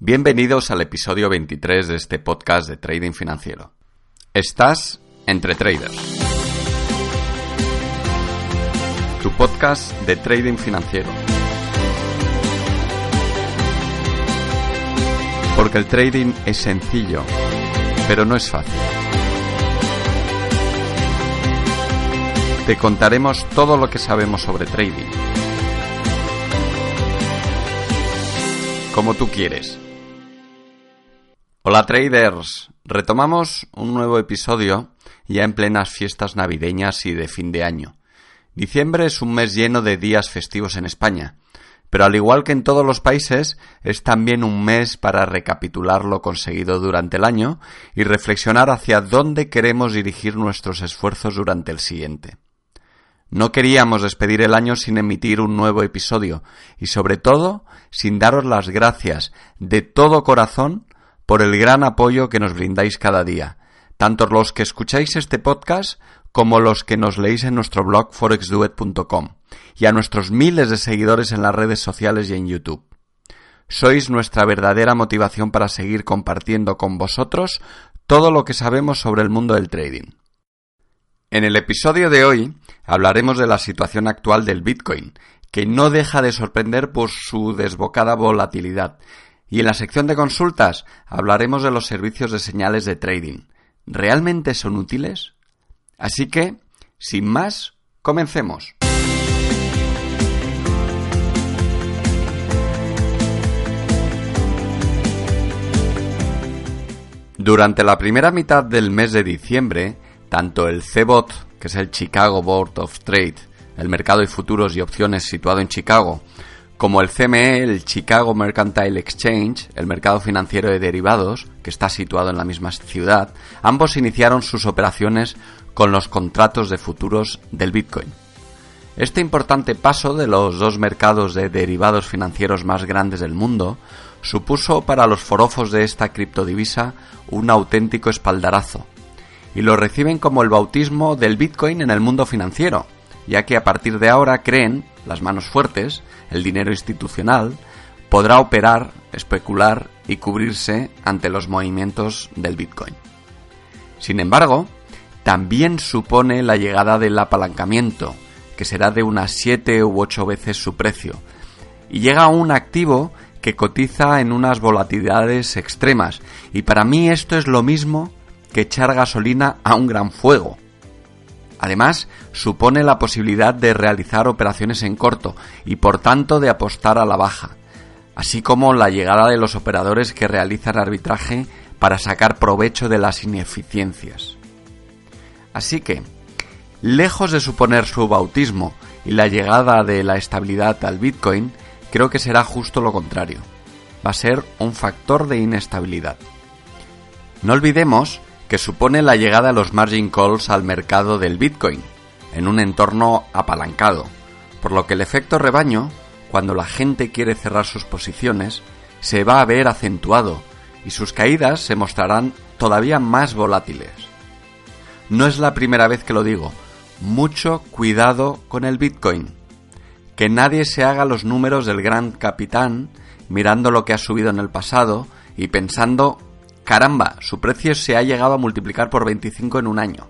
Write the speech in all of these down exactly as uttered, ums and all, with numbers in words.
Bienvenidos al episodio veintitrés de este podcast de Trading Financiero. Estás entre traders. Tu podcast de Trading Financiero. Porque el trading es sencillo, pero no es fácil. Te contaremos todo lo que sabemos sobre trading. Como tú quieres. Hola traders, retomamos un nuevo episodio ya en plenas fiestas navideñas y de fin de año. Diciembre es un mes lleno de días festivos en España, pero al igual que en todos los países, es también un mes para recapitular lo conseguido durante el año y reflexionar hacia dónde queremos dirigir nuestros esfuerzos durante el siguiente. No queríamos despedir el año sin emitir un nuevo episodio y sobre todo sin daros las gracias de todo corazón por el gran apoyo que nos brindáis cada día, tanto los que escucháis este podcast como los que nos leéis en nuestro blog forex duet punto com y a nuestros miles de seguidores en las redes sociales y en YouTube. Sois nuestra verdadera motivación para seguir compartiendo con vosotros todo lo que sabemos sobre el mundo del trading. En el episodio de hoy hablaremos de la situación actual del Bitcoin, que no deja de sorprender por su desbocada volatilidad. Y en la sección de consultas hablaremos de los servicios de señales de trading. ¿Realmente son útiles? Así que, sin más, comencemos. Durante la primera mitad del mes de diciembre, tanto el C B O T, que es el Chicago Board of Trade, el mercado de futuros y opciones situado en Chicago, como el C M E, el Chicago Mercantile Exchange, el mercado financiero de derivados, que está situado en la misma ciudad, ambos iniciaron sus operaciones con los contratos de futuros del Bitcoin. Este importante paso de los dos mercados de derivados financieros más grandes del mundo supuso para los forofos de esta criptodivisa un auténtico espaldarazo, y lo reciben como el bautismo del Bitcoin en el mundo financiero, ya que a partir de ahora creen, las manos fuertes, el dinero institucional, podrá operar, especular y cubrirse ante los movimientos del Bitcoin. Sin embargo, también supone la llegada del apalancamiento, que será de unas siete u ocho veces su precio, y llega a un activo que cotiza en unas volatilidades extremas, y para mí esto es lo mismo que echar gasolina a un gran fuego. Además, supone la posibilidad de realizar operaciones en corto y por tanto de apostar a la baja, así como la llegada de los operadores que realizan arbitraje para sacar provecho de las ineficiencias. Así que, lejos de suponer su bautismo y la llegada de la estabilidad al Bitcoin, creo que será justo lo contrario. Va a ser un factor de inestabilidad. No olvidemos que supone la llegada de los margin calls al mercado del Bitcoin, en un entorno apalancado, por lo que el efecto rebaño, cuando la gente quiere cerrar sus posiciones, se va a ver acentuado y sus caídas se mostrarán todavía más volátiles. No es la primera vez que lo digo, mucho cuidado con el Bitcoin. Que nadie se haga los números del gran capitán mirando lo que ha subido en el pasado y pensando: caramba, su precio se ha llegado a multiplicar por veinticinco en un año.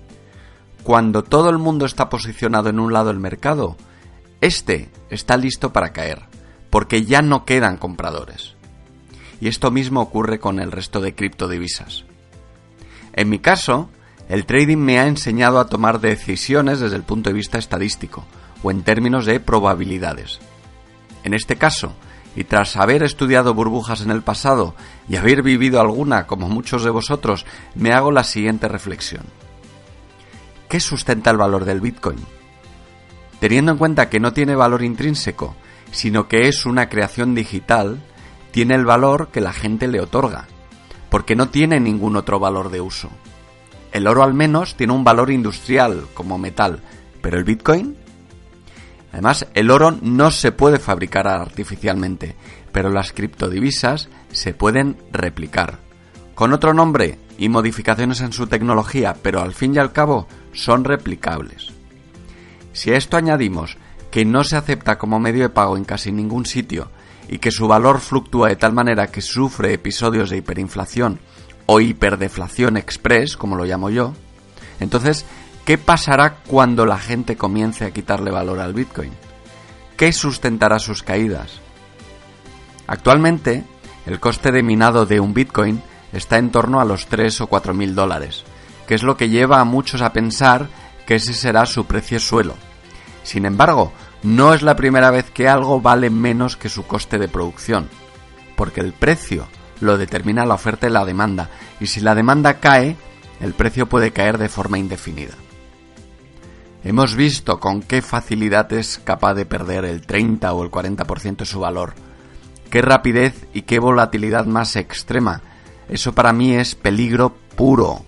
Cuando todo el mundo está posicionado en un lado del mercado, este está listo para caer, porque ya no quedan compradores. Y esto mismo ocurre con el resto de criptodivisas. En mi caso, el trading me ha enseñado a tomar decisiones desde el punto de vista estadístico, o en términos de probabilidades. En este caso, y tras haber estudiado burbujas en el pasado y haber vivido alguna como muchos de vosotros, me hago la siguiente reflexión. ¿Qué sustenta el valor del Bitcoin? Teniendo en cuenta que no tiene valor intrínseco, sino que es una creación digital, tiene el valor que la gente le otorga, porque no tiene ningún otro valor de uso. El oro al menos tiene un valor industrial como metal, pero el Bitcoin... Además, el oro no se puede fabricar artificialmente, pero las criptodivisas se pueden replicar. Con otro nombre y modificaciones en su tecnología, pero al fin y al cabo son replicables. Si a esto añadimos que no se acepta como medio de pago en casi ningún sitio y que su valor fluctúa de tal manera que sufre episodios de hiperinflación o hiperdeflación express, como lo llamo yo, entonces, ¿qué pasará cuando la gente comience a quitarle valor al Bitcoin? ¿Qué sustentará sus caídas? Actualmente, el coste de minado de un Bitcoin está en torno a los tres o cuatro mil dólares, que es lo que lleva a muchos a pensar que ese será su precio suelo. Sin embargo, no es la primera vez que algo vale menos que su coste de producción, porque el precio lo determina la oferta y la demanda, y si la demanda cae, el precio puede caer de forma indefinida. Hemos visto con qué facilidad es capaz de perder el treinta o el cuarenta por ciento de su valor. Qué rapidez y qué volatilidad más extrema. Eso para mí es peligro puro.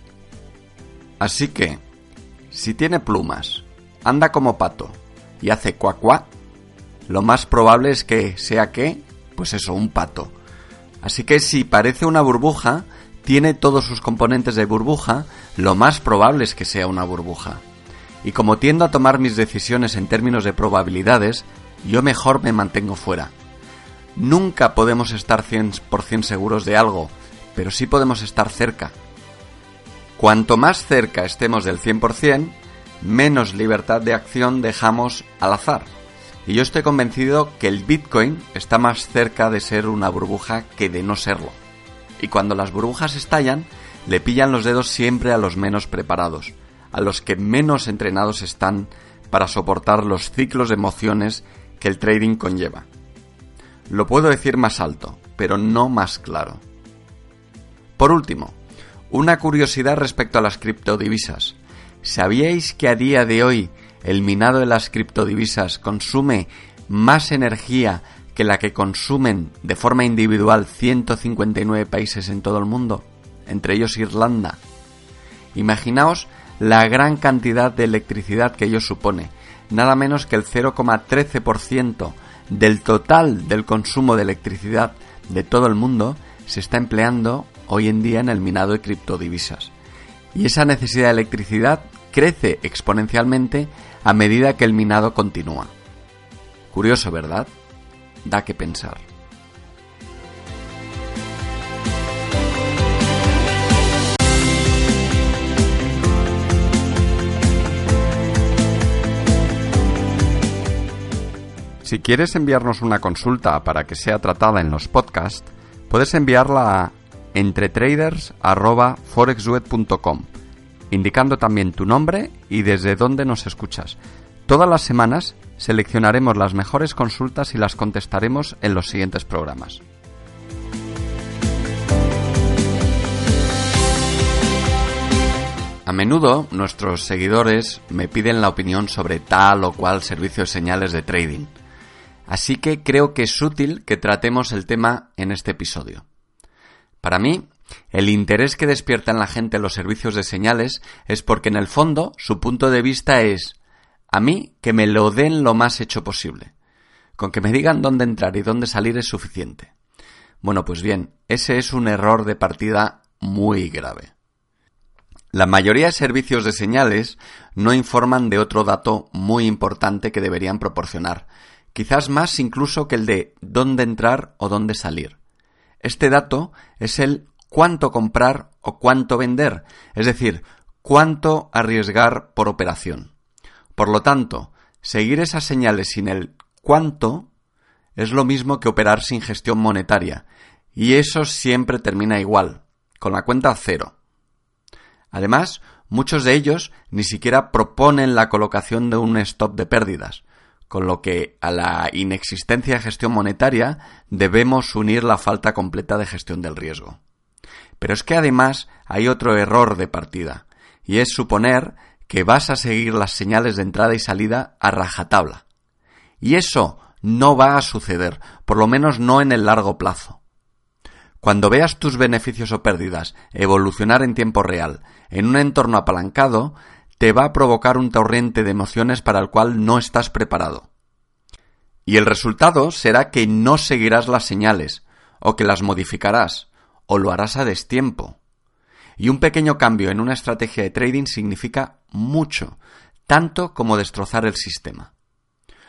Así que, si tiene plumas, anda como pato y hace cuac cuac, lo más probable es que sea que, pues eso, un pato. Así que si parece una burbuja, tiene todos sus componentes de burbuja, lo más probable es que sea una burbuja. Y como tiendo a tomar mis decisiones en términos de probabilidades, yo mejor me mantengo fuera. Nunca podemos estar cien por ciento seguros de algo, pero sí podemos estar cerca. Cuanto más cerca estemos del cien por ciento, menos libertad de acción dejamos al azar. Y yo estoy convencido que el Bitcoin está más cerca de ser una burbuja que de no serlo. Y cuando las burbujas estallan, le pillan los dedos siempre a los menos preparados, a los que menos entrenados están para soportar los ciclos de emociones que el trading conlleva. Lo puedo decir más alto, pero no más claro. Por último, una curiosidad respecto a las criptodivisas. ¿Sabíais que a día de hoy el minado de las criptodivisas consume más energía que la que consumen de forma individual ciento cincuenta y nueve países en todo el mundo, entre ellos Irlanda? Imaginaos la gran cantidad de electricidad que ello supone, nada menos que el cero coma trece por ciento del total del consumo de electricidad de todo el mundo se está empleando hoy en día en el minado de criptodivisas. Y esa necesidad de electricidad crece exponencialmente a medida que el minado continúa. Curioso, ¿verdad? Da que pensar. Si quieres enviarnos una consulta para que sea tratada en los podcasts, puedes enviarla a entretraders arroba forexweb punto com, indicando también tu nombre y desde dónde nos escuchas. Todas las semanas seleccionaremos las mejores consultas y las contestaremos en los siguientes programas. A menudo nuestros seguidores me piden la opinión sobre tal o cual servicio de señales de trading. Así que creo que es útil que tratemos el tema en este episodio. Para mí, el interés que despierta en la gente los servicios de señales es porque en el fondo su punto de vista es: a mí que me lo den lo más hecho posible. Con que me digan dónde entrar y dónde salir es suficiente. Bueno, pues bien, ese es un error de partida muy grave. La mayoría de servicios de señales no informan de otro dato muy importante que deberían proporcionar, quizás más incluso que el de dónde entrar o dónde salir. Este dato es el cuánto comprar o cuánto vender, es decir, cuánto arriesgar por operación. Por lo tanto, seguir esas señales sin el cuánto es lo mismo que operar sin gestión monetaria, y eso siempre termina igual, con la cuenta cero. Además, muchos de ellos ni siquiera proponen la colocación de un stop de pérdidas, con lo que a la inexistencia de gestión monetaria debemos unir la falta completa de gestión del riesgo. Pero es que además hay otro error de partida, y es suponer que vas a seguir las señales de entrada y salida a rajatabla. Y eso no va a suceder, por lo menos no en el largo plazo. Cuando veas tus beneficios o pérdidas evolucionar en tiempo real en un entorno apalancado, te va a provocar un torrente de emociones para el cual no estás preparado. Y el resultado será que no seguirás las señales, o que las modificarás, o lo harás a destiempo. Y un pequeño cambio en una estrategia de trading significa mucho, tanto como destrozar el sistema.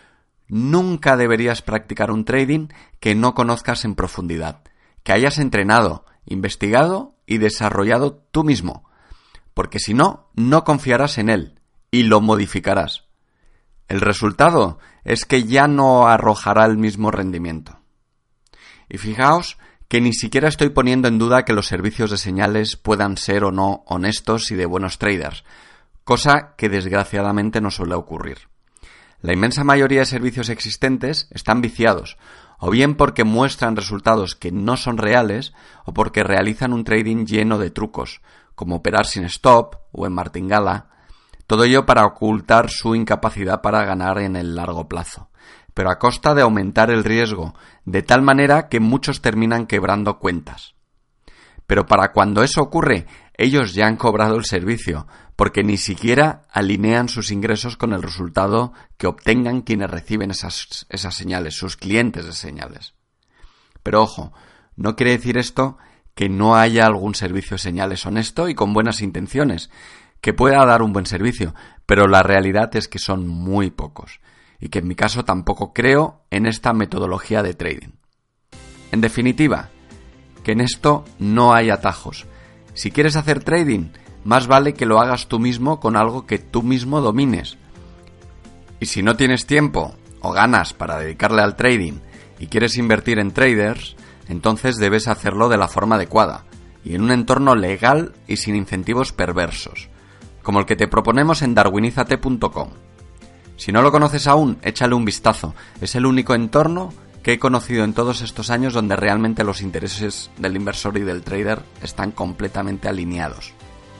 nunca deberías practicar un trading que no conozcas en profundidad, que hayas entrenado, investigado y desarrollado tú mismo, porque si no, no confiarás en él y lo modificarás. El resultado es que ya no arrojará el mismo rendimiento. Y fijaos que ni siquiera estoy poniendo en duda que los servicios de señales puedan ser o no honestos y de buenos traders, cosa que desgraciadamente no suele ocurrir. La inmensa mayoría de servicios existentes están viciados, o bien porque muestran resultados que no son reales, o porque realizan un trading lleno de trucos, como operar sin stop o en martingala, todo ello para ocultar su incapacidad para ganar en el largo plazo, pero a costa de aumentar el riesgo, de tal manera que muchos terminan quebrando cuentas. Pero para cuando eso ocurre, ellos ya han cobrado el servicio, porque ni siquiera alinean sus ingresos con el resultado que obtengan quienes reciben esas, esas señales, sus clientes de señales. Pero ojo, no quiere decir esto que no haya algún servicio de señales honesto y con buenas intenciones, que pueda dar un buen servicio, pero la realidad es que son muy pocos, y que en mi caso tampoco creo en esta metodología de trading. En definitiva, que en esto no hay atajos. Si quieres hacer trading, más vale que lo hagas tú mismo con algo que tú mismo domines. Y si no tienes tiempo o ganas para dedicarle al trading y quieres invertir en traders, entonces debes hacerlo de la forma adecuada y en un entorno legal y sin incentivos perversos, como el que te proponemos en darwinizate punto com. Si no lo conoces aún, échale un vistazo. Es el único entorno que he conocido en todos estos años donde realmente los intereses del inversor y del trader están completamente alineados.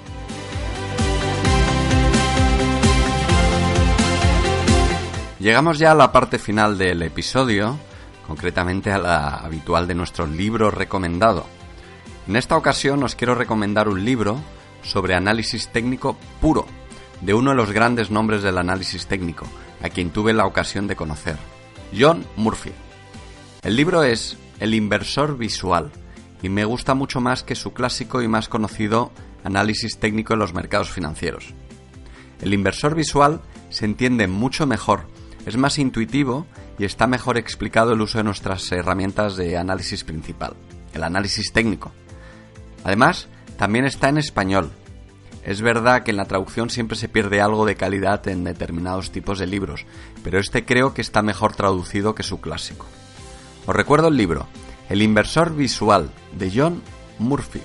Llegamos ya a la parte final del episodio, concretamente a la habitual de nuestro libro recomendado. En esta ocasión os quiero recomendar un libro sobre análisis técnico puro, de uno de los grandes nombres del análisis técnico, a quien tuve la ocasión de conocer, John Murphy. El libro es El inversor visual, y me gusta mucho más que su clásico y más conocido análisis técnico en los mercados financieros. El inversor visual se entiende mucho mejor, es más intuitivo y está mejor explicado el uso de nuestras herramientas de análisis principal, el análisis técnico. Además, también está en español. Es verdad que en la traducción siempre se pierde algo de calidad en determinados tipos de libros, pero este creo que está mejor traducido que su clásico. Os recuerdo el libro, El inversor visual, de John Murphy.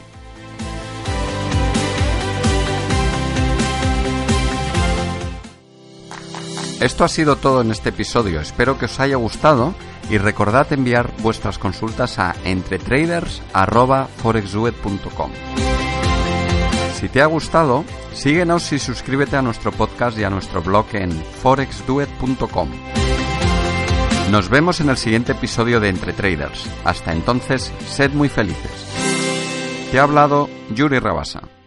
Esto ha sido todo en este episodio, espero que os haya gustado y recordad enviar vuestras consultas a entretraders arroba forexduet punto com. Si te ha gustado, síguenos y suscríbete a nuestro podcast y a nuestro blog en forexduet punto com. Nos vemos en el siguiente episodio de Entre Traders. Hasta entonces, sed muy felices. Te ha hablado Yuri Rabasa.